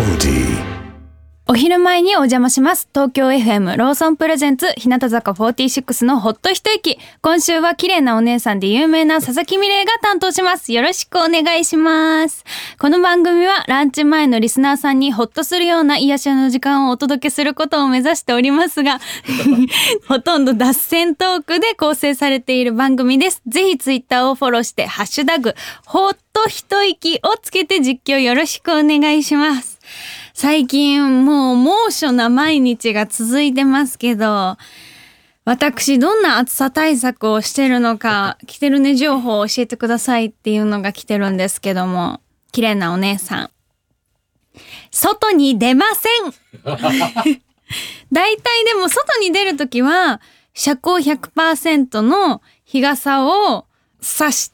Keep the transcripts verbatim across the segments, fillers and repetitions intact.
お昼前にお邪魔します。東京 エフエム ローソンプレゼンツ日向坂フォーティーシックスのほっと一息。今週は綺麗なお姉さんで有名な佐々木美玲が担当します。よろしくお願いします。この番組はランチ前のリスナーさんにほっとするような癒しの時間をお届けすることを目指しておりますがほとんど脱線トークで構成されている番組です。ぜひツイッターをフォローしてハッシュタグほっと一息をつけて実況よろしくお願いします。最近もう猛暑な毎日が続いてますけど、私どんな暑さ対策をしてるのか、来てるね情報を教えてくださいっていうのが来てるんですけども、綺麗なお姉さん、外に出ませんだいたいでも外に出るときは遮光 ひゃくパーセント の日傘を差して、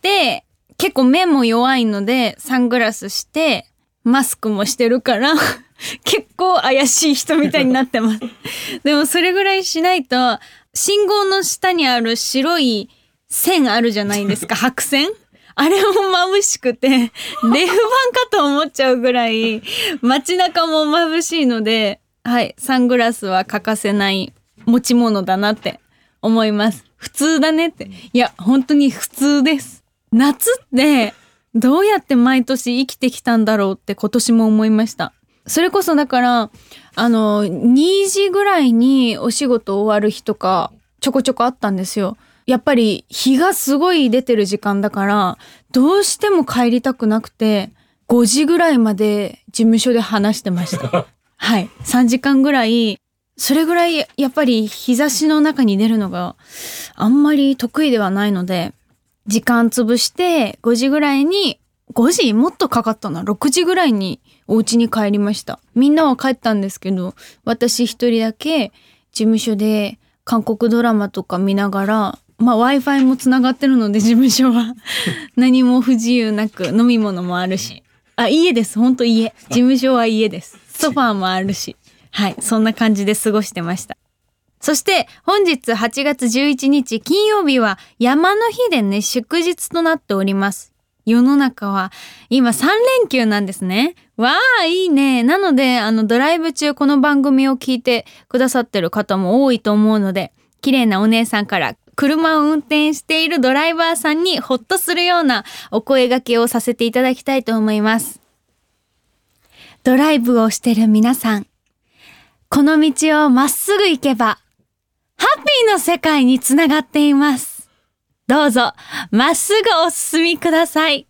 結構目も弱いのでサングラスしてマスクもしてるから結構怪しい人みたいになってますでもそれぐらいしないと、信号の下にある白い線あるじゃないですか白線、あれも眩しくてレフ板かと思っちゃうぐらい街中も眩しいので、はい、サングラスは欠かせない持ち物だなって思います。普通だねって。いや本当に普通です。夏ってどうやって毎年生きてきたんだろうって今年も思いました。それこそだからあのにじぐらいにお仕事終わる日とかちょこちょこあったんですよ。やっぱり日がすごい出てる時間だからどうしても帰りたくなくてごじぐらいまで事務所で話してましたはいさんじかんぐらい。それぐらいやっぱり日差しの中に出るのがあんまり得意ではないので、時間潰してごじぐらいに、ごじもっとかかったな、ろくじぐらいにお家に帰りました。みんなは帰ったんですけど、私一人だけ事務所で韓国ドラマとか見ながら、まあ Wi-Fi もつながってるので事務所は何も不自由なく、飲み物もあるし、あ、家です、ほんと家、事務所は家です。ソファーもあるし、はい、そんな感じで過ごしてました。そして本日はちがつじゅういちにち金曜日は山の日でね、祝日となっております。世の中は今さんれんきゅうなんですね。わあ、いいね。なのであのドライブ中この番組を聞いてくださってる方も多いと思うので、綺麗なお姉さんから車を運転しているドライバーさんにホッとするようなお声掛けをさせていただきたいと思います。ドライブをしてる皆さん、この道をまっすぐ行けばハッピーの世界につながっています。どうぞまっすぐお進みください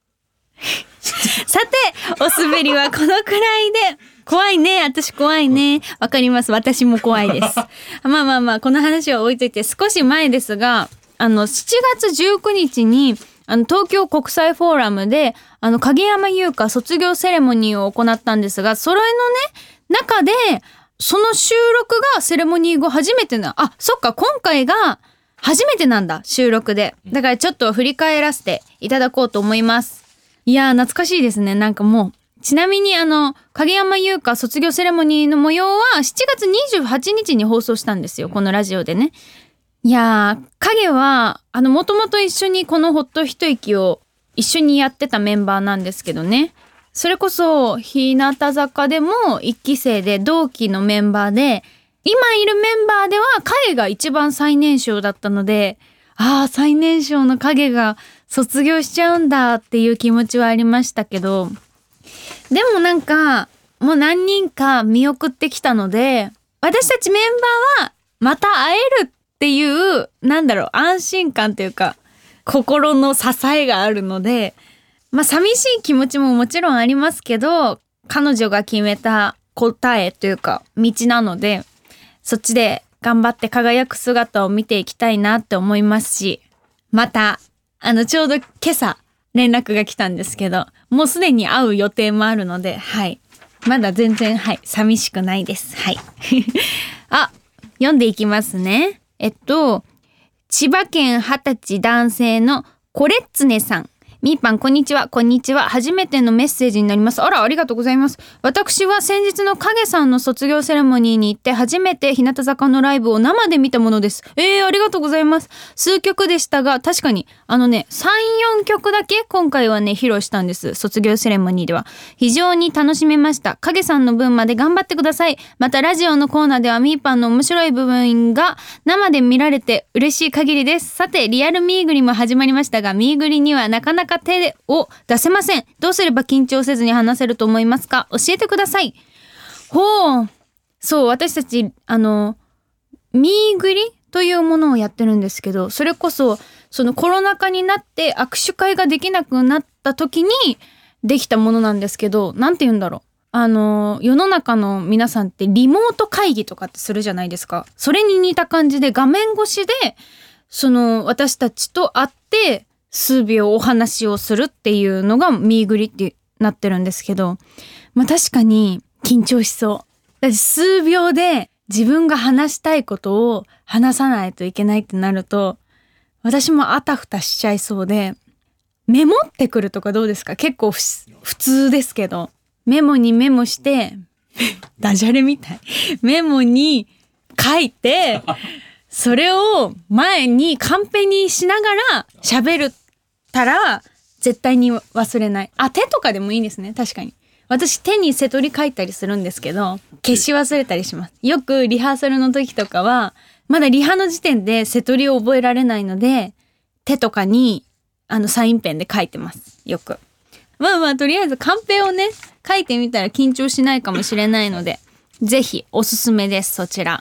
さて、お滑りはこのくらいで。怖いね、私怖いね。わかります、私も怖いですまあまあまあ、この話は置いといて、少し前ですが、あのしちがつじゅうくにちにあの東京国際フォーラムであの影山優佳卒業セレモニーを行ったんですが、それのね中でその収録がセレモニー後初めてな、あ、そっか、今回が初めてなんだ、収録で。だからちょっと振り返らせていただこうと思います。いやー懐かしいですね。なんかもう、ちなみにあの影山優佳卒業セレモニーの模様はしちがつにじゅうはちにちに放送したんですよ、このラジオでね。いやー、影はあのもともと一緒にこのほっと一息を一緒にやってたメンバーなんですけどね。それこそ日向坂でもいっきせいで同期のメンバーで、今いるメンバーでは影が一番最年少だったので、ああ最年少の影が卒業しちゃうんだっていう気持ちはありましたけど、でもなんかもう何人か見送ってきたので、私たちメンバーはまた会えるっていうなんだろう、安心感というか心の支えがあるので、まあ寂しい気持ちももちろんありますけど、彼女が決めた答えというか道なので、そっちで頑張って輝く姿を見ていきたいなって思いますし、またあのちょうど今朝連絡が来たんですけど、もうすでに会う予定もあるので、はいまだ全然はい寂しくないです。はいあ、読んでいきますね。えっと千葉県はたち男性のコレッツネさん、 みーぱんこんにちは。こんにちは。初めてのメッセージになります。あら、ありがとうございます。私は先日の影さんの卒業セレモニーに行って初めて日向坂のライブを生で見たものです。えー、ありがとうございます。数曲でしたが、確かにあのねさん、よんきょくだけ今回はね披露したんです。卒業セレモニーでは非常に楽しめました。影さんの分まで頑張ってください。またラジオのコーナーではみーぱんの面白い部分が生で見られて嬉しい限りです。さてリアルミーグリも始まりましたが、ミーグリにはなかなか手を出せません。どうすれば緊張せずに話せると思いますか？教えてください。ほう、そう、私たちあのミーグリというものをやってるんですけど、それこそそのコロナ禍になって握手会ができなくなった時にできたものなんですけど、なんて言うんだろう、あの世の中の皆さんってリモート会議とかってするじゃないですか。それに似た感じで画面越しでその私たちと会って数秒お話をするっていうのがミーグリってなってるんですけど、まあ確かに緊張しそう。だって数秒で自分が話したいことを話さないといけないってなると、私もあたふたしちゃいそうで、メモってくるとかどうですか？結構ふ普通ですけど、メモにメモしてダジャレみたいメモに書いてそれを前にカンペにしながら喋るたら絶対に忘れない。あ、手とかでもいいんですね。確かに私手にセトリ書いたりするんですけど、消し忘れたりします。よくリハーサルの時とかはまだリハの時点でセトリを覚えられないので、手とかにあのサインペンで書いてます。よく。まあまあとりあえずカンペをね書いてみたら緊張しないかもしれないので、ぜひおすすめです。そちら。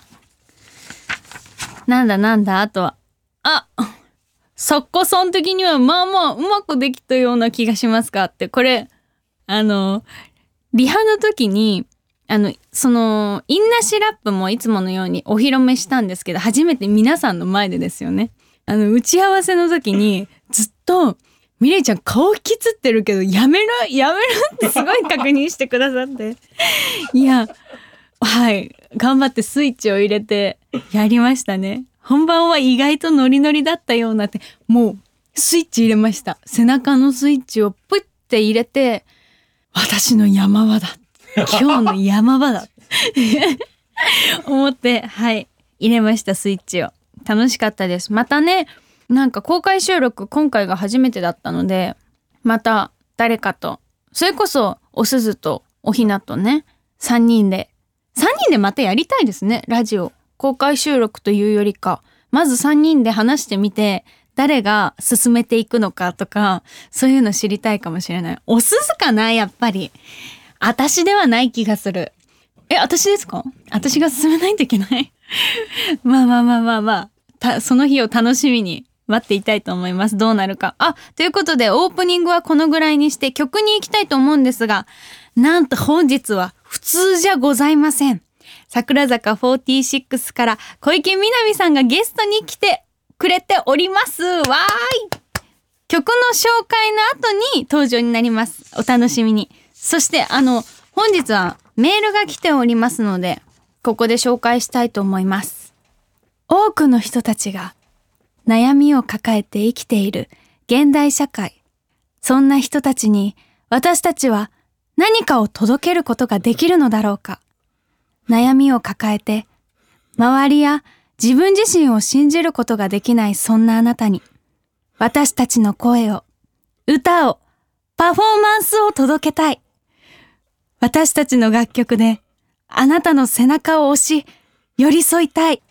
なんだなんだ、あとはあ、作家さん的にはまあまあうまくできたような気がしますかって、これあのリハの時にあのそのインナシラップもいつものようにお披露目したんですけど、初めて皆さんの前でですよね。あの打ち合わせの時にずっとミレイちゃん顔引きつってるけどやめろやめろってすごい確認してくださっていや、はい、頑張ってスイッチを入れてやりましたね。本番は意外とノリノリだったようなって、もうスイッチ入れました。背中のスイッチをプッて入れて、私の山場だ、今日の山場だ思って、はい入れました、スイッチを。楽しかったです。またね、なんか公開収録今回が初めてだったので、また誰かと、それこそおすずとおひなとね、さんにんでさんにんでまたやりたいですね。ラジオ公開収録というよりか、まずさんにんで話してみて誰が進めていくのかとか、そういうの知りたいかもしれない。おすずかな、やっぱり私ではない気がする。え、私ですか？私が進めないといけないまあまあまあまあまあたその日を楽しみに待っていたいと思います。どうなるか。あ、ということでオープニングはこのぐらいにして曲に行きたいと思うんですが、なんと本日は普通じゃございません。桜坂フォーティーシックスから小池みなみさんがゲストに来てくれております。わーい。曲の紹介の後に登場になります。お楽しみに。そしてあの本日はメールが来ておりますので、ここで紹介したいと思います。多くの人たちが悩みを抱えて生きている現代社会。そんな人たちに私たちは何かを届けることができるのだろうか。悩みを抱えて周りや自分自身を信じることができないそんなあなたに、私たちの声を、歌を、パフォーマンスを届けたい。私たちの楽曲であなたの背中を押し寄り添いたい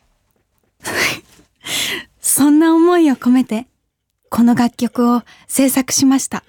そんな思いを込めてこの楽曲を制作しました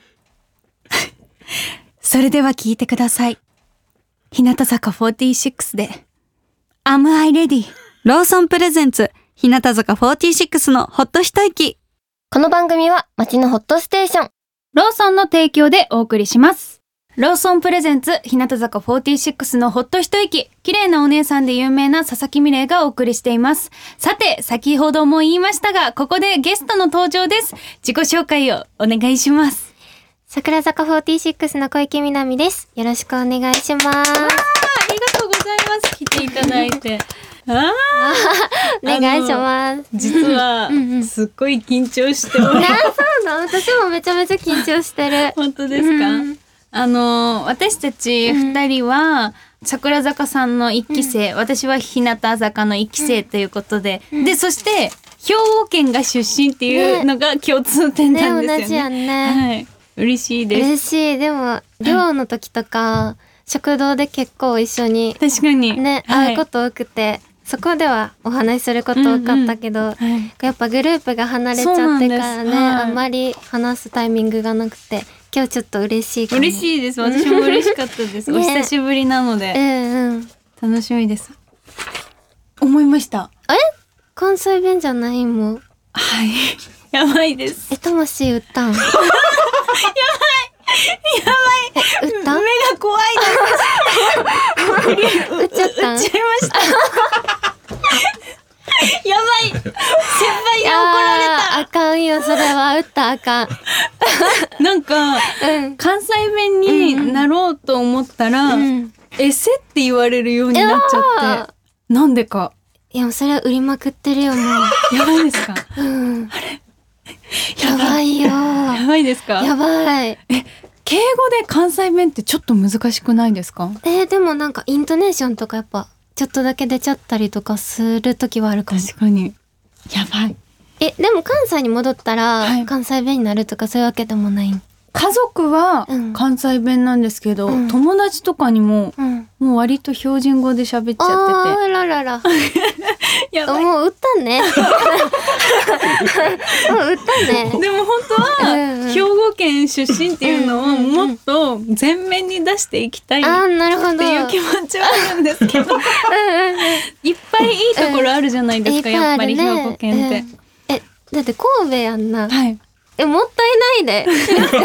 それでは聴いてください。日向坂フォーティーシックスで Am I Ready？ ローソンプレゼンツ日向坂フォーティーシックスのほっと一息。 この番組は街のホットステーションローソンの提供でお送りします。ローソンプレゼンツ日向坂フォーティーシックスのほっと一息、綺麗なお姉さんで有名な佐々木美玲がお送りしています。さて、先ほども言いましたが、ここでゲストの登場です。自己紹介をお願いします。 桜坂フォーティーシックスの小池みなみです。よろしくお願いします。ありがとうございます。来ていただいて。あお願いします。 実はすっごい緊張しております。 そうな。私もめちゃめちゃ緊張してる。 本当ですか、うん、あの私たち二人は、うん、桜坂さんの一期生、うん、私は日向坂の一期生ということで、うん、でそして兵庫県が出身っていうのが共通点なんですよね。ね、同じやんね。はい、嬉しいです。 嬉しい。でも寮の時とか、はい、食堂で結構一緒に確かにね、会うこと多くて、はい、そこではお話しすること多かったけど、うんうん、はい、やっぱグループが離れちゃってからね、はい、あんまり話すタイミングがなくて、今日ちょっと嬉しいかも。 嬉しいです。私も嬉しかったです、ね、お久しぶりなので、うんうん、楽しみです。思いました。 え、関西弁じゃないもん。 はい、やばいです。 え、魂売ったんやばいやばい、 売った？ 目が怖いです。 売っちゃったん？ 売っちゃいましたやばい、先輩に怒られた。 あかんよ、それは売ったらあかんなんか、うん、関西弁になろうと思ったら、うん、エセって言われるようになっちゃって、なんでか。 いや、それは売りまくってるよ、もう。 やばいですか？ うん。 あれやばいよ。 やばいですか？ やばい。 え、敬語で関西弁ってちょっと難しくないですか？ えー、でもなんかイントネーションとかやっぱちょっとだけ出ちゃったりとかする時はあるかも。 確かに。やばい。 え、でも関西に戻ったら関西弁になるとかそういうわけでもない？ 家族は関西弁なんですけど、うん、友達とかにも、うん、もう割と標準語で喋っちゃってて。 あらららやばい。 もう売ったねもう売ったね。 でも本当は、うんうん、兵庫県出身っていうのをもっと前面に出していきたいっていう気持ちはあるんですけどいっぱいいいところあるじゃないですか、うん、やっぱり兵庫県って、うん、 え、だって神戸やんな。 はい。 え、もったいないでめっちゃも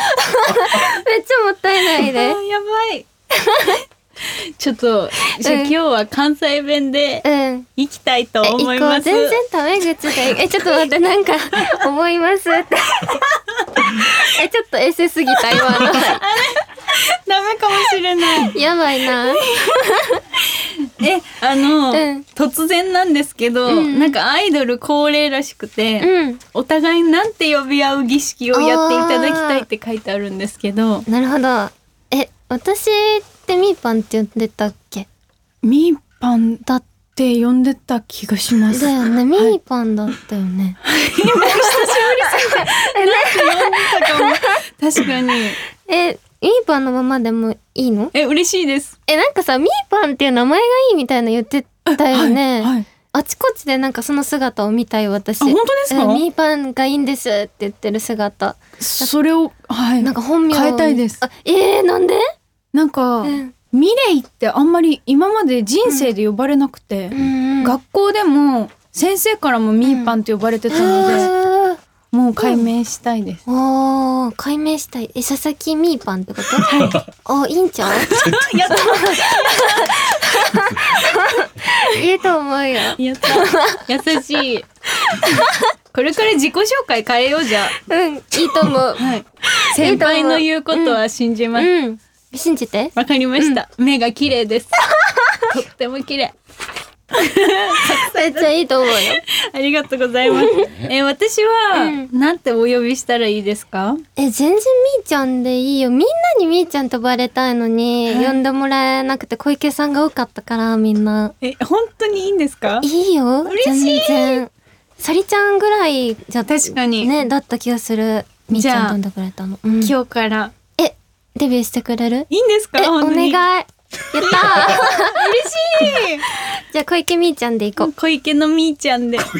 ったいないで。 やばいちょっとじゃあ、うん、今日は関西弁で行きたいと思います。 うん、全然タメ口でえちょっと待って、なんか思いますってえちょっとエセすぎた今のあれダメかもしれないやばいなえ、あの、うん、突然なんですけど、うん、なんかアイドル恒例らしくて、うん、お互いなんて呼び合う儀式をやっていただきたいって書いてあるんですけど。 なるほど。え、私ってミーパンって呼んでたっけ？ ミーパンだって呼んでた気がします。 だよね、ミーパンだったよね。 久しぶりすぎてなんて呼んでたかも。確かに。 え、ミーパンのままでもいいの？ え、嬉しいです。 え、なんかさ、ミーパンっていう名前がいいみたいな言ってたよね。 はいはい、 あちこちでなんかその姿を見たよ、私。 あ、本当ですか？ ミーパンがいいんですって言ってる姿。 それを、はい。 なんか本名変えたいです。 あ、えー、なんで？なんか、うん、ミレイってあんまり今まで人生で呼ばれなくて、うん、学校でも先生からもミーパンって呼ばれてたので、うん、もう改名したいです。 うん、おー、改名したい。え、佐々木ミーパンってこと？はい。あ、いいんちゃう？やったいいと思うよ。 やった。優しい。これから自己紹介変えようじゃ。 うん、いいと思う。 はい。先輩の言うことは信じます。 うんうん、信じて。 わかりました。うん、目が綺麗です。とっても綺麗。 めっちゃいいと思うよ。 ありがとうございます。え、私は、うん、なんてお呼びしたらいいですか？ え、全然みーちゃんでいいよ。みんなにみーちゃんと呼ばれたいのに、呼んでもらえなくて小池さんが多かったから、みんな。 え、本当にいいんですか？ いいよ。 嬉しい。 全然。さりちゃんぐらいじゃ確かにね、だった気がする。みーちゃんと呼んでくれたの。 うん、今日からえ、デビューしてくれる？ いいんですか？ え、お願い。やったー嬉しいじゃあ小池みーちゃんでいこう。 小池のみーちゃんで佐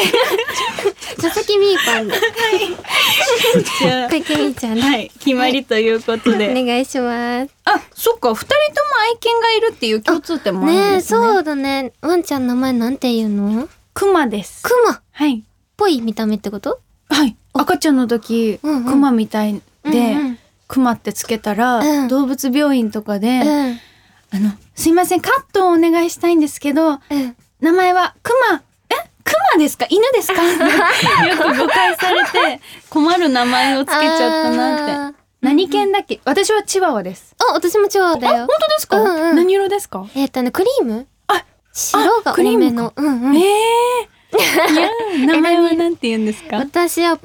々木みーパンで、はい、じゃあ小池みーちゃんで、 はい、決まりということで、 はい、お願いします。 あ、そっか、二人とも愛犬がいるっていう共通点もあるんですね。 ねえ、そうだね。ワンちゃん名前なんて言うの？ クマです。 クマ。 はい。 ぽい見た目ってこと？ はい。赤ちゃんの時、うんうん、クマみたいで、うんうん、クマってつけたら、うん、動物病院とかで、うん、あの、すいません、カットをお願いしたいんですけど、うん、名前はクマ、え、クマですか？犬ですか？よく誤解されて困る名前をつけちゃったなって。何犬だっけ？私はチワワです。 あ、私もチワワだよ。 あ、本当ですか？うんうん、何色ですか？ えっとね、クリーム？ あ、 白が多めの。うんうん。 えー、いや、名前はなんて言うんですか？ 私はポム。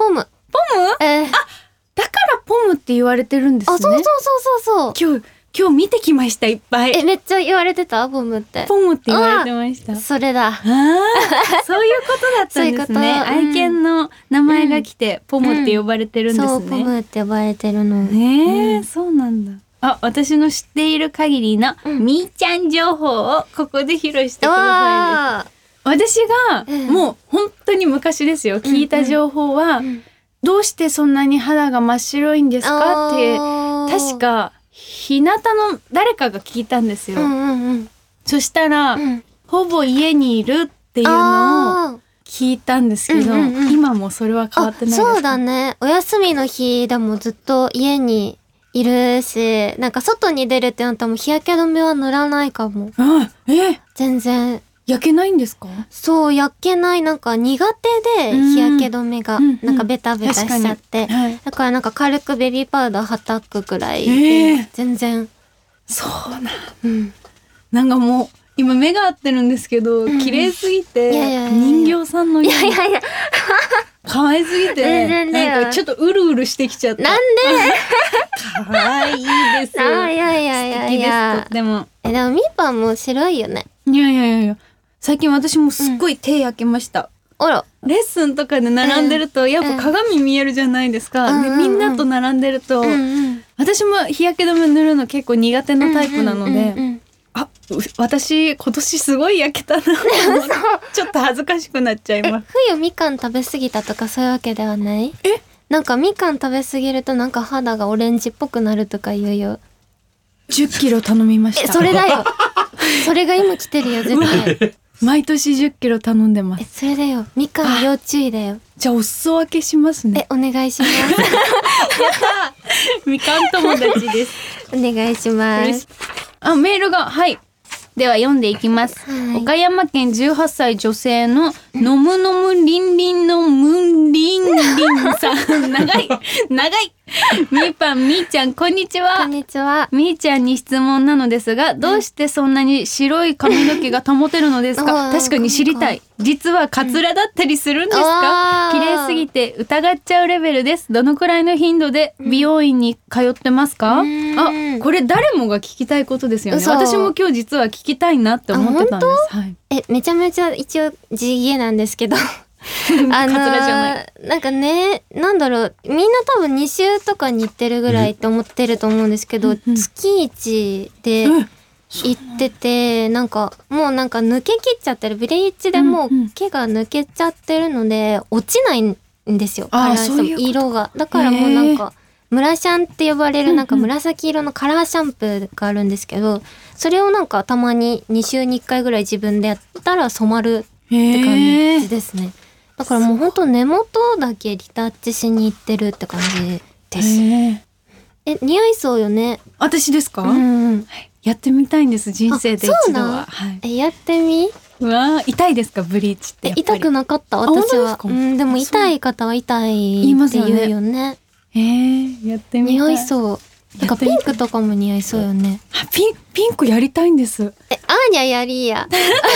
ポム？ えー、 だからポムって言われてるんですね。 あ、そうそうそうそうそう。 今日今日見てきました、いっぱい。 え、めっちゃ言われてたポムって。 ポムって言われてました。 それだ。 ああ、そういうことだったんですね。 そういうこと。 愛犬の名前が来て、ポムって呼ばれてるんですね。 そう、ポムって呼ばれてるの。 ねえ、 うん、 そうなんだ。あ、私の知っている限りのみーちゃん情報をここで披露してくださいです。私が、 うん、 もう本当に昔ですよ、聞いた情報は、うんうん、どうしてそんなに肌が真っ白いんですかって、確か日向の誰かが聞いたんですよ。 うんうんうん、そしたら、うん、ほぼ家にいるっていうのを聞いたんですけど、うんうんうん、今もそれは変わってないですか？ そうだね。お休みの日でもずっと家にいるし、なんか外に出るってなったらもう日焼け止めは塗らないかも。 あ、え全然焼けないんですか？ そう、焼けない。なんか苦手で日焼け止めがなんかベタベタしちゃって、うんうんはい、だからなんか軽くベビーパウダーはたくくらいで、えー、全然そうなん、うん、なんかもう今目が合ってるんですけど、うん、綺麗すぎて、いやいやいや人形さんのよういやいやいや可愛すぎてなんかちょっとうるうるしてきちゃった。 なんで可愛いです。 あ、いやいやいやいや。 とでもえでもみーぱんも白いよね。 いやいやいやいや。最近私もすっごい手焼けました。 うん、あら。 レッスンとかで並んでると、うん、やっぱ鏡見えるじゃないですか。うん、でみんなと並んでると、うんうん、私も日焼け止め塗るの結構苦手なタイプなので。うんうんうんうんあ、私今年すごい焼けたなちょっと恥ずかしくなっちゃいます。 冬みかん食べ過ぎたとかそういうわけではない？ え、 なんかみかん食べ過ぎるとなんか肌がオレンジっぽくなるとか言うよ。 じゅっキロ頼みました。 え、それだよそれが今来てるよ絶対毎年じゅっキロ頼んでます。 え、それだよ、みかん要注意だよ。 じゃあお裾分けしますね。 え、お願いしますやったみかん友達ですお願いします。 あ、メールが、はい。では読んでいきます。はい、岡山県じゅうはっさい女性ののむのむりんりんのむんりんりんさん。長い長いみーぱんみーちゃんこんにちは。 こんにちは。 みーちゃんに質問なのですが、どうしてそんなに白い髪の毛が保てるのですか？確かに知りたい。実はカツラだったりするんですか？綺麗すぎて疑っちゃうレベルです。どのくらいの頻度で美容院に通ってますか？あ、これ誰もが聞きたいことですよね。私も今日実は聞きたいなって思ってたんです。はい、 え、めちゃめちゃ一応地毛なんですけどあのー、なんかね、なんだろう、みんな多分に週とかに行ってるぐらいって思ってると思うんですけど、うん、月いちで行ってて、なんかもうなんか抜け切っちゃってる、ブリーチでもう毛が抜けちゃってるので落ちないんですよ、カラーシャンプー色が。だからもうなんかムラシャンって呼ばれるなんか紫色のカラーシャンプーがあるんですけど、それをなんかたまにに週にいっかいぐらい自分でやったら染まるって感じですね。だからもうほんと根元だけリタッチしに行ってるって感じです。え、似合いそうよね。 私ですか？ うん、 やってみたいんです、人生で一度は。はい、 え、やってみ。 うわ、痛いですかブリーチって？ 痛くなかった私は。うん、でも痛い方は痛いって言うよね。 えー、やってみたい。 似合いそう。なんかピンクとかも似合いそうよね。 ピン、ピンクやりたいんです。 え、アーニャやりや。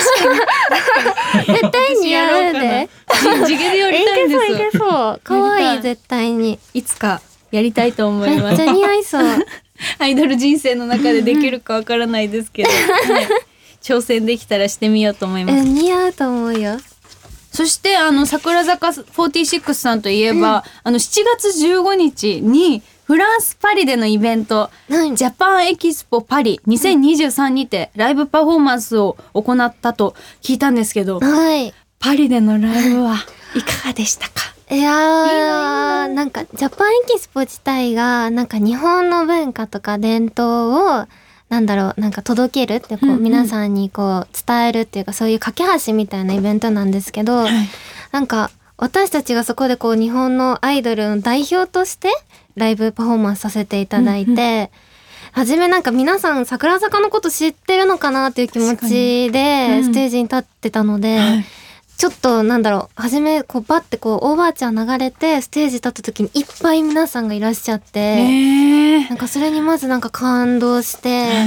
絶対似合うで。 地毛でやりたいんです。 いけそういけそう。可愛い絶対に。 いつかやりたいと思います。 めっちゃ似合いそう。 アイドル人生の中でできるかわからないですけど、はい、挑戦できたらしてみようと思います。 え、似合うと思うよ。 そしてあの桜坂フォーティーシックスさんといえば、うん、あのしちがつじゅうごにちにフランスパリでのイベント、うん、ジャパンエキスポパリにせんにじゅうさんにてライブパフォーマンスを行ったと聞いたんですけど、 はい、 パリでのライブはいかがでしたか？ いやー、なんかジャパンエキスポ自体がなんか日本の文化とか伝統をなんだろう、なんか届けるってこう、うんうん、皆さんにこう伝えるっていうか、そういう架け橋みたいなイベントなんですけど、はい、なんか私たちがそこでこう日本のアイドルの代表としてライブパフォーマンスさせていただいて、うんうん、初めなんか皆さん桜坂のこと知ってるのかなっていう気持ちでステージに立ってたので、うんはい、ちょっとなんだろう、初めこうバッてこうオーバーチャー流れてステージ立った時にいっぱい皆さんがいらっしゃって、なんかそれにまずなんか感動して、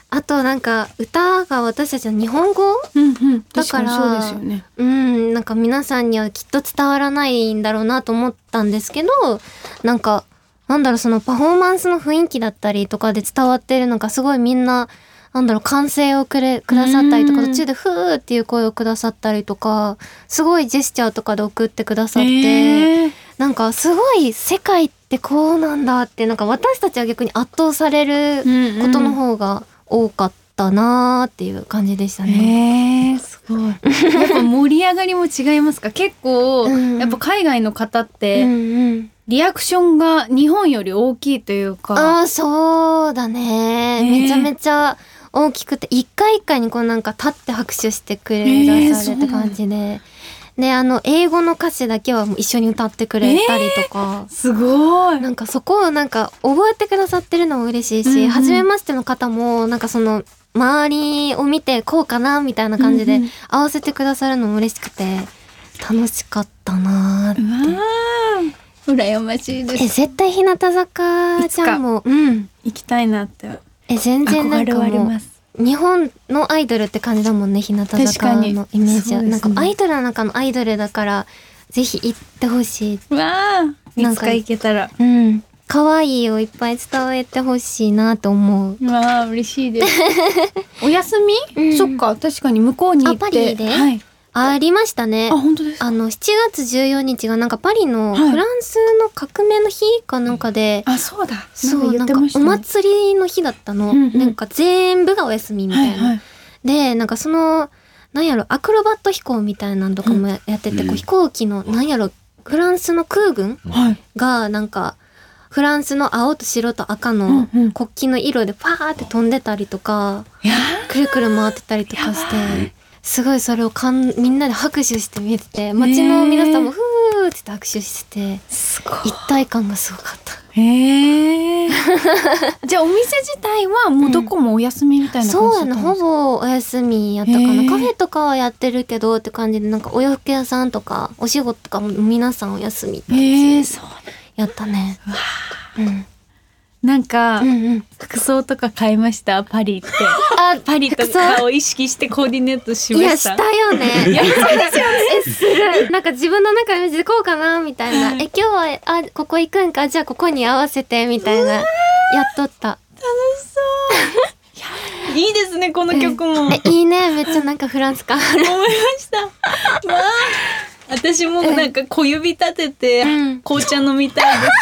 あとなんか歌が私たちの日本語うんうんだから確かにそうですよね。 うんなんか皆さんにはきっと伝わらないんだろうなと思ったんですけど、なんかなんだろうそのパフォーマンスの雰囲気だったりとかで伝わってるのがすごいみんななんだろう歓声をくれくださったりとか、 うん途中でフーっていう声をくださったりとか、すごいジェスチャーとかで送ってくださって、 へーなんかすごい世界ってこうなんだって、なんか私たちは逆に圧倒されることの方が多かったなーっていう感じでしたね。 へーすごい。やっぱ盛り上がりも違いますか？結構、 うんやっぱ海外の方っうんてうんリアクションが日本より大きいというか。 ああそうだね、 ねめちゃめちゃ大きくて一回一回にこうなんか立って拍手してくれ出されって感じで、であの英語の歌詞だけはもう一緒に歌ってくれたりとか、 すごい。 なんかそこをなんか覚えてくださってるのも嬉しいし、 うんうん初めましての方もなんかその周りを見てこうかなみたいな感じでうんうん合わせてくださるのも嬉しくて楽しかったなーって。 うわー羨ましいです。 え絶対日向坂ちゃんもうん行きたいなってえ全然なん憧れかもうはあります。 日本のアイドルって感じだもんね、日向確か坂にのイメージは、 そうですねなんかアイドルの中のアイドルだからぜひ行ってほしい。 うわーないんかつか行けたら。 うん可愛いをいっぱい伝えてほしいなと思う。 うわー嬉しいです。お休み、 うんそっか確かに向こうに行って。 あパリではい。 ありましたねあ。本当ですか。 あのしちがつじゅうよっかがなんかパリのはいフランスの革命の日かなんかで、 あそうだ。 そうなんんかなか言ってましたねお祭りの日だったの、 うんうんなんか全部がお休みみたいな、 はいはい。 でなんかそのなんやろアクロバット飛行みたいなのとかもやってて、こう飛行機のなんやろフランスの空軍はい。 がなんかフランスの青と白と赤のうんうん国旗の色でパーって飛んでたりとか、 いやくるくる回ってたりとかしてすごいそれをかんみんなで拍手して見てて、街の皆さんもふーって言って拍手しててーすごい。 一体感がすごかった。 へえ。じゃあお店自体はもうどこもお休みみたいな感そうやな、 じだったんですか。 ほぼお休みやったかへーな。カフェとかはやってるけどって感じで、なんかお洋服屋さんとかお仕事とかも皆さんお休みって感へじえそう。 やったね。うんなんか、 うんうん。 服装とか買いましたパリって。 あ、 パリと服装かを意識してコーディネートしいや、 まし。 したたよね。いや、そうですよね。え、する。なんか自分の中でこうかなみたいな。 はいえ、今日は、あ、ここ行くんかじゃあここに合わせて、みたいな。やっとった。 楽しそう。いいですねこの曲も。 え、いいね。めっちゃなんかフランス感ある。 思いました。わあ、私もなんか小指立ててうん紅茶飲みたいです。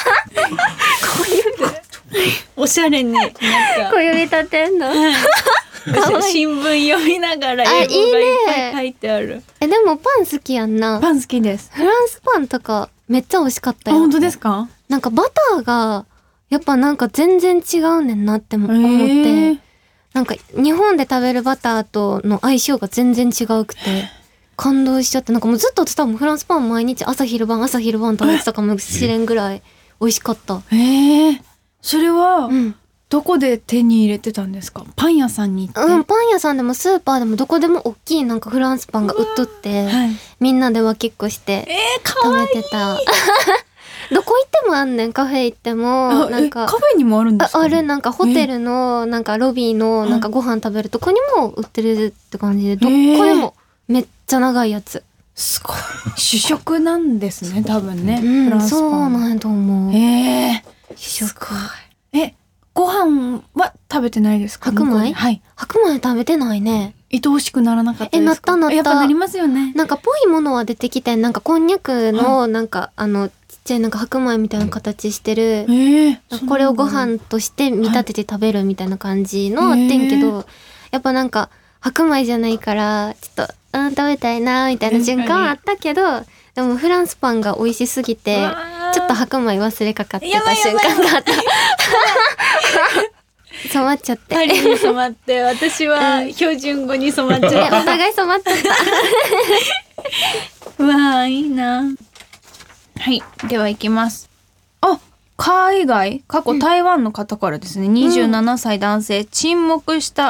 おしゃれになんか小指立てんの。かわいい新聞読みながら英語がいっぱい書いてある。 え、でもパン好きやんな。 パン好きです。 フランスパンとかめっちゃ美味しかったよ。 あ本当ですか？ なんかバターがやっぱなんか全然違うねんなって思って、 へーなんか日本で食べるバターとの相性が全然違うくて感動しちゃって、なんかもうずっと多分フランスパン毎日朝昼晩朝昼晩食べてたかもしれんぐらい美味しかった。 へえ。それはうん、 どこで手に入れてたんですか？パン屋さんに行って。 うん、パン屋さんでもスーパーでもどこでも大きいなんかフランスパンが売っとって、 はい。 みんなで分けっこしてえー、かわいい。 食べてた。どこ行ってもあんねん、カフェ行ってもあなんかえカフェにもあるんですか？ ああるなんかホテルのなんかロビーのなんかご飯食べるとこにも売ってるって感じで、どこでもめっちゃ長いやつ。 すごい。主食なんですね多分ね。 うんフランスパン。 そうなんやと思う。 へえ。 主食。 え、ご飯は食べてないですか？ 白米向こうではい。 白米食べてないね。 愛おしくならなかったですか？ えなったなったやっぱなりますよね。 なんかぽいものは出てきて、なんかこんにゃくのなんかあのちっちゃいなんか白米みたいな形してる。 ええ。 これをご飯として見立てて食べるみたいな感じのあってんけど、やっぱなんか白米じゃないからちょっとうん食べたいなみたいな瞬間はあったけど、でもフランスパンが美味しすぎてわーちょっと白米忘れかかってた瞬やばいやばい間があった染まっちゃってパリに染まって私は標準語に染まっちえおゃった。 互い染まっちゃったうわあいいな。はいでは行きます。あ海外過去台湾の方からですね、にじゅうななさい男性、沈黙した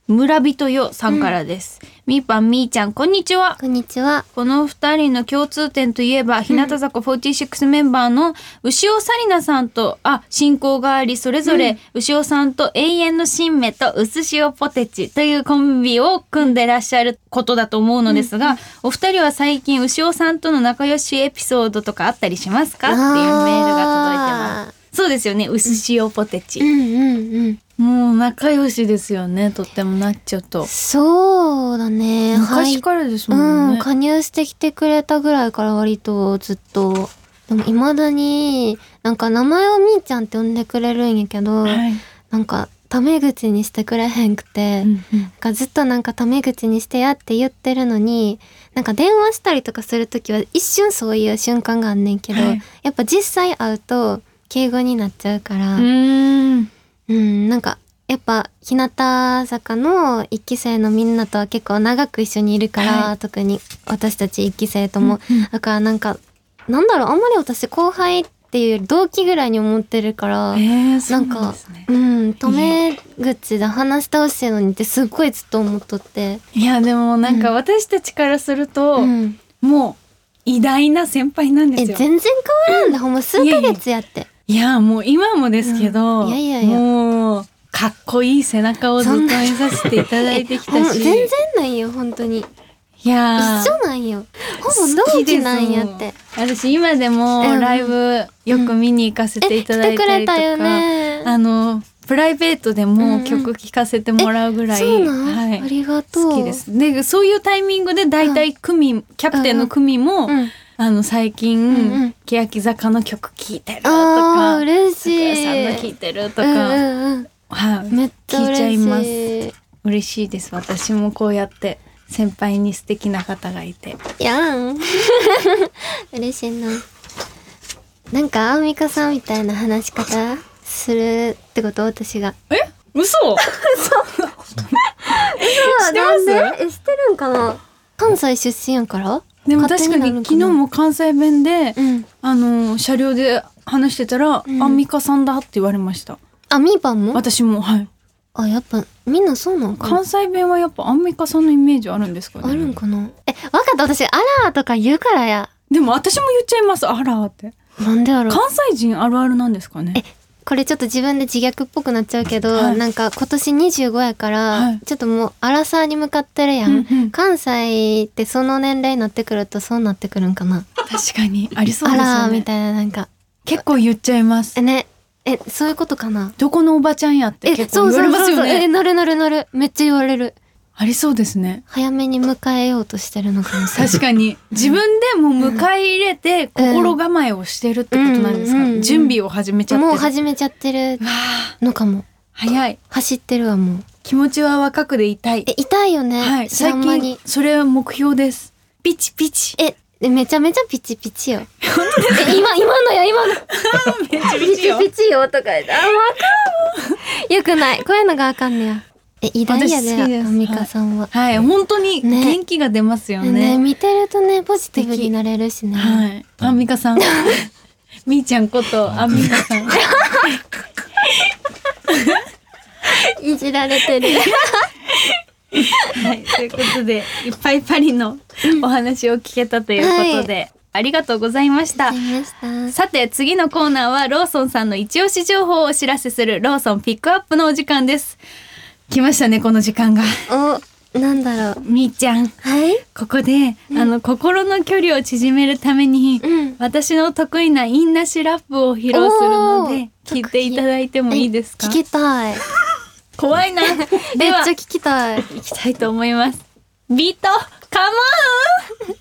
村人よさんからです、うん、みーぱんみーちゃんこんにちは。 こんにちは。 この二人の共通点といえば、日向坂フォーティーシックスメンバーの牛尾紗理奈さんとあ親交があり、それぞれ牛尾さんと永遠の新芽とうす塩ポテチというコンビを組んでらっしゃることだと思うのですが、うん、お二人は最近牛尾さんとの仲良しエピソードとかあったりしますかっていうメールが届いてます。そうですよね、うす塩ポテチ、うんうんうん、もう仲良しですよね、とってもなっちゃうと。 そうだね、 昔からですもんね、 うん、加入してきてくれたぐらいから割とずっと。でも未だになんか名前をみーちゃんって呼んでくれるんやけど、はい、なんかタメ口にしてくれへんくて、うんうん、なんかずっとなんかタメ口にしてやって言ってるのに、なんか電話したりとかするときは一瞬そういう瞬間があんねんけど、はい、やっぱ実際会うと敬語になっちゃうから、うーん、うん、なんかやっぱ日向坂の一期生のみんなとは結構長く一緒にいるから、はい、特に私たち一期生とも、うんうん、だからなんかなんだろう、あんまり私後輩っていうより同期ぐらいに思ってるから、えー、なんかう、ね、うん、タメ口で話してほしいのにってすっごいずっと思っとって。 いやでもなんか私たちからすると、うん、もう偉大な先輩なんですよ。 え全然変わらんで、ほんま数ヶ月やって。 いやもう今もですけど、 うん、いやいやいや、 もうかっこいい背中をずっと見させていただいてきたし全然ないよ本当に。 いや一緒なんよ、ほぼ同期なんやって。 私今でもライブよく見に行かせていただいたりとか、うんうん、来てくれたよね。あのプライベートでも曲聴かせてもらうぐらい、 うんうん、はい、ありがとう。 好きです。でそういうタイミングでだいたい組、うん、キャプテンの組も、うん、あの最近、うんうん、欅坂の曲聴いてるとか、 嬉しい、 桜さんの聴いてるとか、 うんうんうん、 はい、めっちゃ聞いちゃいます。嬉しいです。私もこうやって先輩に素敵な方がいて。 やん嬉しいな。なんかアンミカさんみたいな話し方するってこと？私が。 え？嘘？そう知ってます？ え、知ってるんかな。関西出身やから。 でも確かに昨日も関西弁で、うん、あの車両で話してたら、うん、アンミカさんだって言われました。 あ、みーぱんも？ 私も、はい。 あ、やっぱみんなそうなんかな。 関西弁はやっぱアンミカさんのイメージあるんですかね。 あるんかな。え、わかった、私アラーとか言うからや。 でも私も言っちゃいます、アラーって。 なんでやろう。 関西人あるあるなんですかね。 え、これちょっと自分で自虐っぽくなっちゃうけど、はい、なんか今年にじゅうごやから、はい、ちょっともうアラサーに向かってるやん、うんうん、関西ってその年齢になってくるとそうなってくるんかな。 確かにありそうですよね。 アラーみたいな、なんか結構言っちゃいます。 えね、え、そういうことかな。 どこのおばちゃんやって結構言われますよね。そうそうそうそう、 え、なるなるなる、めっちゃ言われる。 ありそうですね。 早めに迎えようとしてるのかもしれない。 確かに自分でも迎え入れて心構えをしてるってことなんですか、うんうんうんうん、準備を始めちゃってる。 もう始めちゃってるのかも。 早い。 走ってるわ。もう気持ちは若くでいたい。 え、痛いよね、 はい、最近それは目標です。ピチピチ。 え、めちゃめちゃピチピチよ。本当ですか？今今のよ、今のピチピチよピチピチよとか言って、あ、わかるよくない、こういうのがあかんねや。え、偉大やで、アンミカさんは。 はい、はい、本当に元気が出ますよね。 ね、見てるとね、ポジティブになれるしね。 はい、アンミカさんみーちゃんことアンミカさんいじられてるはい、ということでいっぱいパリのお話を聞けたということで、はい、ありがとうございました。さて次のコーナーはローソンさんの一押し情報をお知らせするローソンピックアップのお時間です。来ましたね、この時間が。 お、なんだろう。 みーちゃん、 はい、 ここで、うん、あの心の距離を縮めるために、うん、私の得意なインナシラップを披露するので聞いていただいてもいいですか？ 聞きたい。 怖いな。 めっちゃ聞きたい。 行きたいと思います。ビートカモン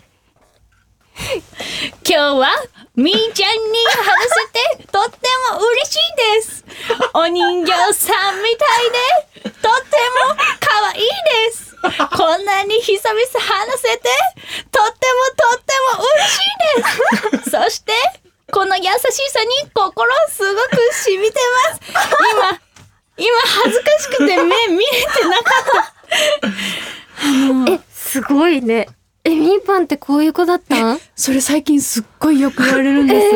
今日はみーちゃんに話せてとっても嬉しいです。お人形さんみたいでとっても可愛いです。こんなに久々話せてとってもとっても嬉しいです。そしてこの優しさに心すごく染みてます。今今恥ずかしくて目見れてなかったあのえ、すごいね。え、みーぱんってこういう子だったん？ それ最近すっごいよく言われるんです。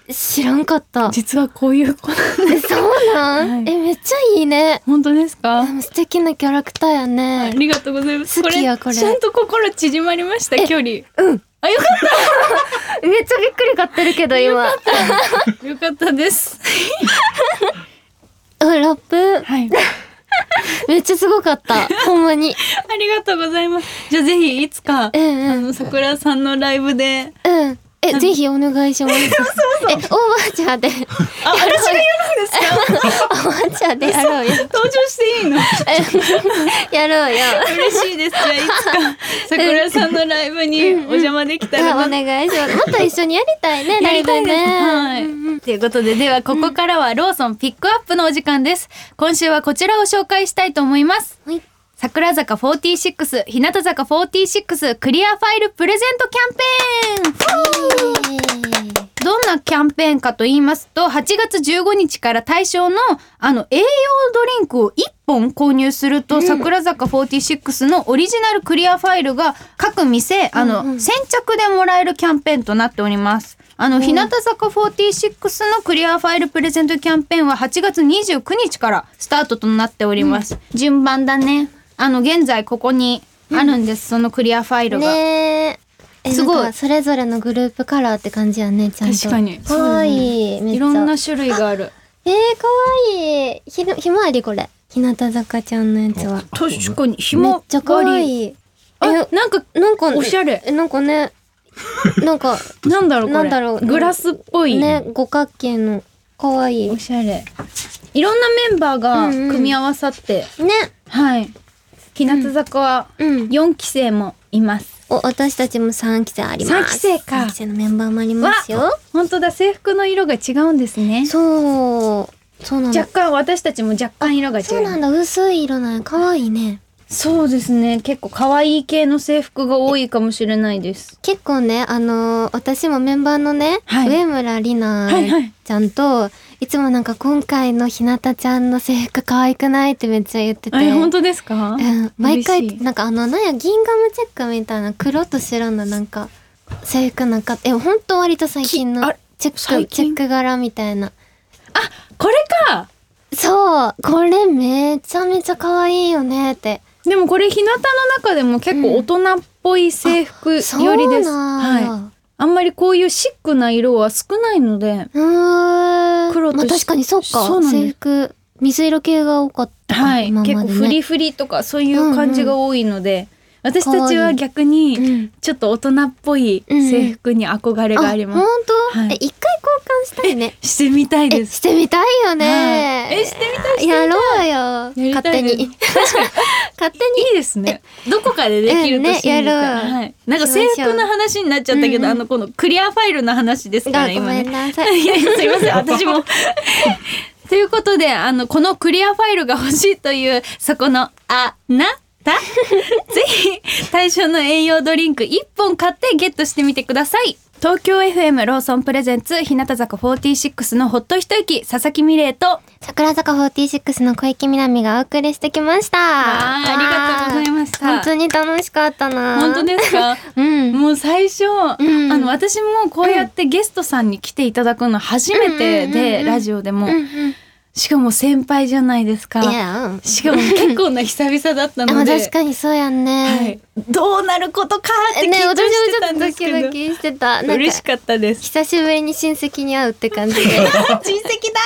知らんかった。 実はこういう子なんです。 そうなん、 はい、 えめっちゃいいね。 本当ですか？ 素敵なキャラクターやね。 ありがとうございます。 好きやこれ。 ちゃんと心縮まりました。距離。 うん。 あ、よかっためっちゃびっくり買ってるけど今。 よかった。よかったです。 あ、ラップ。 はい。 めっちゃすごかった。ほんまに。 ありがとうございます。じゃあぜひいつか、うんうん、あの桜さんのライブで。 うん。え、ぜひお願いします。 そうそうそう。 え、オーバーチャーで。 あ、私がやるんですか？ オーバーチャーでやろうよ。 登場していいの？ やろうよ。 嬉しいです。じゃあいつか桜さんのライブにお邪魔できたら、 うんうん、お願いします。また一緒にやりたいね、ライブね。 はい。うんうん、ということで、ではここからはローソンピックアップのお時間です。今週はこちらを紹介したいと思います。はい。桜坂フォーティーシックス、日向坂フォーティーシックスクリアファイルプレゼントキャンペーン。どんなキャンペーンかと言いますと、はちがつじゅうごにちから対象のあの栄養ドリンクをいっぽん購入すると、うん、桜坂フォーティーシックスのオリジナルクリアファイルが各店あの、うんうん、先着でもらえるキャンペーンとなっております。あの、うん、日向坂フォーティーシックスのクリアファイルプレゼントキャンペーンははちがつにじゅうくにちからスタートとなっております。うん、順番だね。あの現在ここにあるんです、うん、そのクリアファイルが。ねえ、すごい。それぞれのグループカラーって感じやね、ちゃんと。 確かに。 かわいい。めっちゃ。 いろんな種類がある。 えー、かわいい。ひの、ひまわりこれ。日向坂ちゃんのやつは。 確かに、ひまわり。 めっちゃかわいい。 あ、なんか、 なんか、 おしゃれ。 え、なんかね、なんか、 なんだろうこれ。 なんだろう。 グラスっぽい。 ね、五角形の。かわいい。 おしゃれ。いろんなメンバーが組み合わさって。 うんうん、ね。 はい。日向坂はよんきせいもいます。 お、私たちもさんきせいあります。 さんきせいか。 さんきせいのメンバーもありますよ。 本当だ、制服の色が違うんですね。 そう。そうなんだ。 若干、私たちも若干色が違う。 そうなんだ、薄い色なんや。かわいいね。 そうですね。結構可愛い系の制服が多いかもしれないです。 結構ね、あのー、私もメンバーのね、はい、上村里奈ちゃんと、はいはい、いつもなんか今回のひなたちゃんの制服可愛くないってめっちゃ言ってて。 え、本当ですか？ うん。毎回、なんかあの、なんや、銀ガムチェックみたいな黒と白のなんか、制服なんか、え、ほんと割と最近のチェック、チェック柄みたいな。 あ、これか！ そう、これめちゃめちゃ可愛いよねって。 でもこれ日向の中でも結構大人っぽい制服よりです。うん、はい。あんまりこういうシックな色は少ないので。 うーん。黒と、まあ、確かにそうか。そうなんです。制服水色系が多かったか。 はい。今までね、結構フリフリとかそういう感じが多いので。うんうん、私たちは逆にちょっと大人っぽい制服に憧れがあります。 本当？はい、え、一回交換したいね。 してみたいです。 してみたいよね。 はい、え、してみたい。 やろうよ。勝手に。 確かに。勝手にいいですね。どこかでできるとしてみたら、ね、はい。なんか制服の話になっちゃったけど、うんうん、あのこのクリアファイルの話ですから今ね。 ごめんなさい。 いやすいません、私も。ということで、あのこのクリアファイルが欲しいというそこのあな。ぜひ対象の栄養ドリンクいっぽん買ってゲットしてみてください。東京 エフエム ローソンプレゼンツ日向坂フォーティーシックスのほっと一息、佐々木美玲と桜坂フォーティーシックスの小池みなみがお送りしてきました。 あ, ありがとうございました。 本当に楽しかったな。 本当ですか？うん、もう最初、うん、あの私もこうやってゲストさんに来ていただくの初めてで、ラジオでも、うんうん、しかも先輩じゃないですか。いや、しかも結構な久々だったので確かにそうやんね、 はい、どうなることかって緊張してたんですけど、ね、 ドキドキしてた。 嬉しかったです。 久しぶりに親戚に会うって感じで親戚だ私嬉し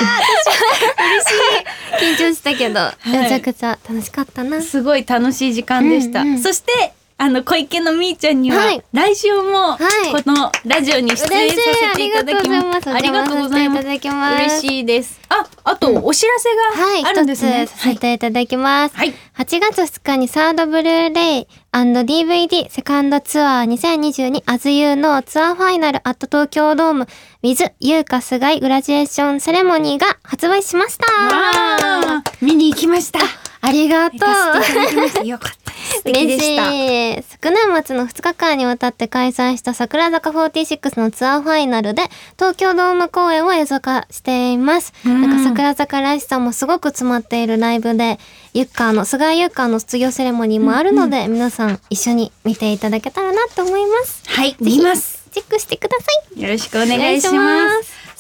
い。緊張したけど、はい、めちゃくちゃ楽しかったな。 すごい楽しい時間でした、うんうん、そしてあの小池のみーちゃんには、はい、来週もこのラジオに出演させていただきます。ありがとうございます。嬉しいです。あ、あとお知らせがあるんですね。 はい、一つさせていただきます。はい、はちがつふつかにサードブルーレイ&ディーブイディー セカンドツアーにせんにじゅうに As You のツアーファイナルアット東京ドーム with 優香菅井グラジュエーションセレモニーが発売しました。 わー、見に行きました。 ありがとう。 よかったです。素敵でした。 嬉しい。昨年末のふつかかんにわたって開催した桜坂フォーティーシックスのツアーファイナルで東京ドーム公演を映像化しています。なんか桜坂らしさもすごく詰まっているライブで、ゆっかの菅井ゆっかの卒業セレモニーもあるので、うんうん、皆さん一緒に見ていただけたらなと思います。 はい、見ます。 チェックしてください。よろしくお願いします。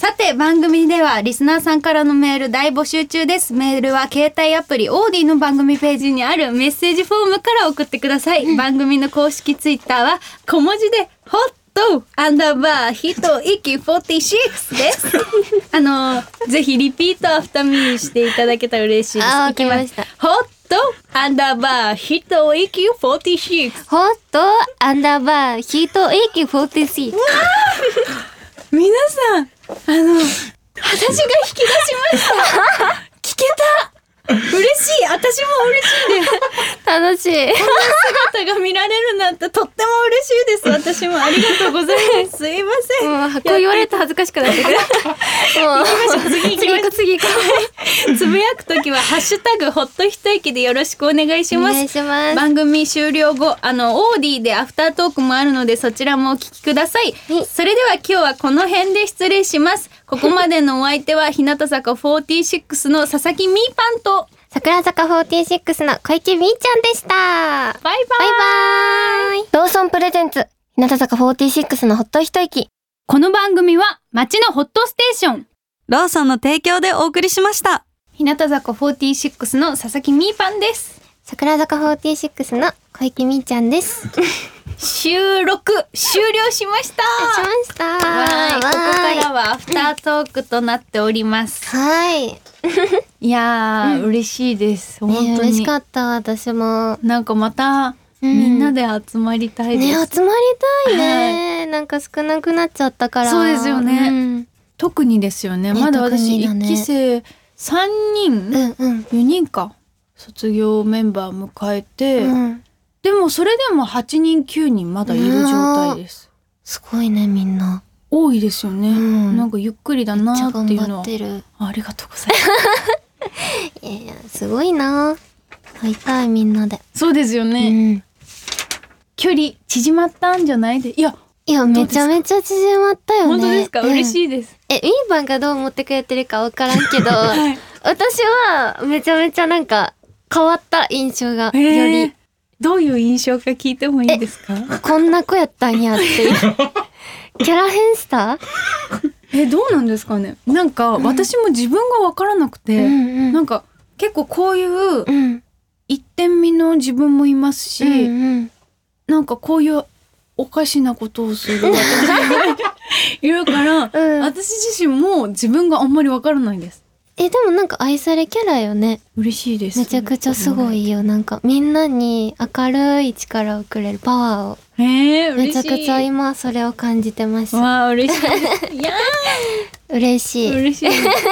さて番組ではリスナーさんからのメール大募集中です。メールは携帯アプリオーディの番組ページにあるメッセージフォームから送ってください、うん、番組の公式ツイッターは小文字でホットアンダーバーひといきよんじゅうろくですあのぜひリピートアフターミーしていただけたら嬉しいです。 あ、わかりました。 ホットアンダーバーひといきよんじゅうろくホットアンダーバーひといきよんじゅうろく皆さん、あの、私が引き出しました。聞けた。嬉しい。私も嬉しいです。 楽しい。 こんな姿が見られるなんてとっても嬉しいです。私もありがとうございます。すいません。 もうこう言われると恥ずかしくなってくる。もう次行きましょう。次行こう。つぶやくときはハッシュタグホット一息でよろしくお願いします。 お願いします。 番組終了後、あのオーディでアフタートークもあるのでそちらもお聞きください。はい、それでは今日はこの辺で失礼します。ここまでのお相手は日向坂よんじゅうろくの佐々木みーパンと桜坂よんじゅうろくの小池みーちゃんでした。バイバイ。バイバイ。ローソンプレゼンツ日向坂よんじゅうろくのほっと一息。 この番組は街のホットステーションローソンの提供でお送りしました。 日向坂よんじゅうろくの佐々木みーパンです。 桜坂よんじゅうろくの小池みーちゃんです。 収録終了しました。 しました。 はい、ここからはアフタートークとなっております。 はい。 いやー、うん、嬉しいです。本当に、 ね、嬉しかった。私もなんかまた、うん、みんなで集まりたいです。 ね、集まりたいね、はい、なんか少なくなっちゃったから。 そうですよね、うん、特にですよね。まだ私いっき生さんにん、うんうん、よにんか卒業メンバー迎えて、うん、でもそれでもはちにんきゅうにんまだいる状態です。 すごいね、みんな多いですよね、うん、なんかゆっくりだなっていうのは。 めっちゃ頑張ってる。 ありがとうございますいやいや、すごいな。会いたい、みんなで。 そうですよね、うん、距離縮まったんじゃないで。いやいや、めちゃめちゃ縮まったよね。 本当ですか、うん、嬉しいです。 え、ミーパンがどう思ってくれてるかわからんけど、はい、私はめちゃめちゃなんか変わった印象が、えー、より。 どういう印象か聞いてもいいですか？ こんな子やったんやっていうキャラ変したえ、どうなんですかね。なんか私も自分が分からなくて、うん、なんか結構こういう一点身の自分もいますし、うんうん、なんかこういうおかしなことをする私がいるから、うん、私自身も自分があんまり分からないです。 え、でもなんか愛されキャラよね。 嬉しいです。 めちゃくちゃすごいよ。なんかみんなに明るい力をくれるパワーを。 へー、 めちゃくちゃ今それを感じてます。 わあ、嬉しい。いやー嬉しい。 嬉しい。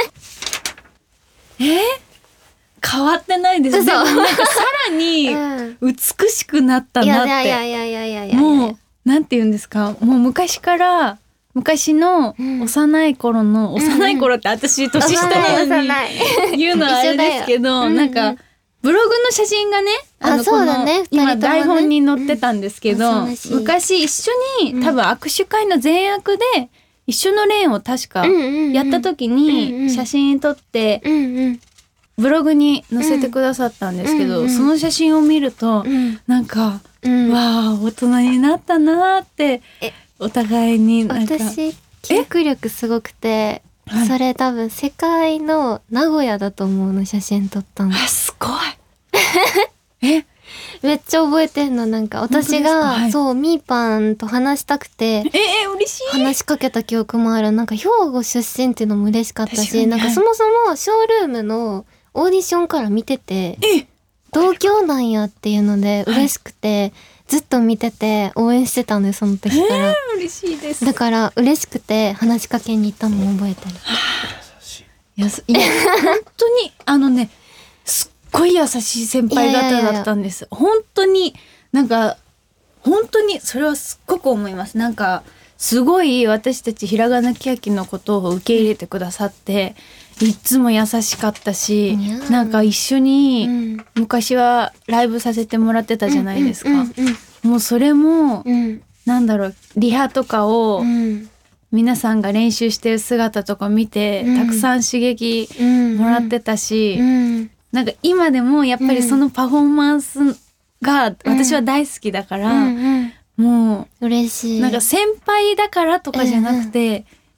えー、変わってないです。でもなんかさらに美しくなったなって。 いやいやいやいやいやいや。 もうなんて言うんですか。もう昔から昔の幼い頃の、うん、幼い頃って私年下なのに言うのはあれですけど、なんかブログの写真がね、 あのそうだね、 今台本に載ってたんですけど、うん、昔一緒に多分握手会の前役で一緒のレーンを確かやった時に写真撮ってブログに載せてくださったんですけど、その写真を見るとなんか、うん、わあ大人になったなーってお互いになんか。 私記憶力すごくて、それ多分世界の名古屋だと思うの、写真撮ったの。 あ、すごいえめっちゃ覚えてんの。なんか私が、はい、そうミーパンと話したくて、 えー、嬉しい。 話しかけた記憶もある。なんか兵庫出身っていうのも嬉しかったし、なんかそもそもショールームのオーディションから見てて、同郷なんやっていうので嬉しくて、はい、ずっと見てて応援してたんで、その時から、えー、嬉しいです。 だから嬉しくて話しかけに行ったのも覚えてる。 いや、いや本当にあのね、すっごい優しい先輩方だったんです。いやいやいや、本当になんか本当にそれはすっごく思います。なんかすごい私たちひらがなきやきのことを受け入れてくださって、いつも優しかったし、なんか一緒に昔はライブさせてもらってたじゃないですか、うんうんうんうん、もうそれも、うん、なんだろう、リハとかを、うん、皆さんが練習してる姿とか見て、うん、たくさん刺激もらってたし、うんうん、なんか今でもやっぱりそのパフォーマンスが私は大好きだから、うんうんうん、もう嬉しい。 なんか先輩だからとかじゃなくて、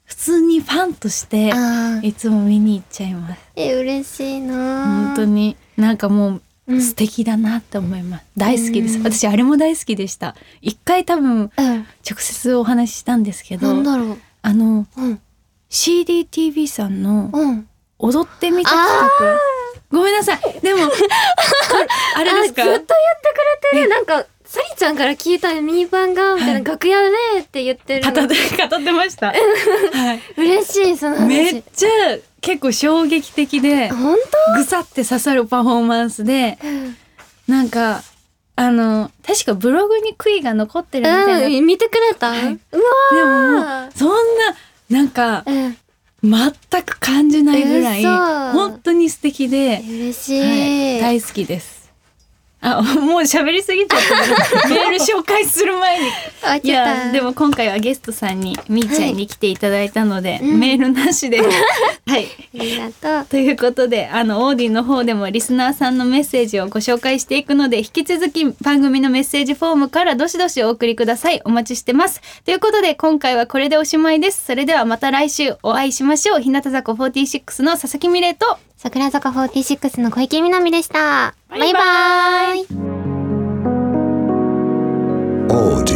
普通にファンとしてあーいつも見に行っちゃいます。 え嬉しいな。 本当になんかもううん素敵だなって思います。大好きです。 うん私あれも大好きでした。一回多分うん。 直接お話ししたんですけど、 なんだろう。 あのうん。 シーディーティービー さんのうん。 踊ってみた企画。ごめんなさい。でもこれあれですか？ あずっとやってくれてる。なんかサリちゃんから聞いたミーパンがみたいな、 はい楽屋でって言ってる語の。 って語ってました。はい。 嬉しいその話。 めっちゃ結構衝撃的で本ぐさって刺さるパフォーマンスで、 当？ なんかあの確かブログに悔いが残ってるみたいな。でうん、見てくれた？ はいうわももうそんななんかー。うん。 全く感じないぐらい嘘本当に素敵で、 嬉しい。 はい、大好きです。あ、もう喋りすぎちゃったけどメール紹介する前にあ、 い来た。 やでも今回はゲストさんにみーちゃんに来ていただいたので、 うんメールなしではいありがとう。 ということであのオーディの方でもリスナーさんのメッセージをご紹介していくので引き続き番組のメッセージフォームからどしどしお送りください。お待ちしてます。ということで今回はこれでおしまいです。それではまた来週お会いしましょう。日向坂フォーティーシックスの佐々木美玲と桜坂フォーティーシックスの小池みなみでした。 バイバイバイバイ。 オーディ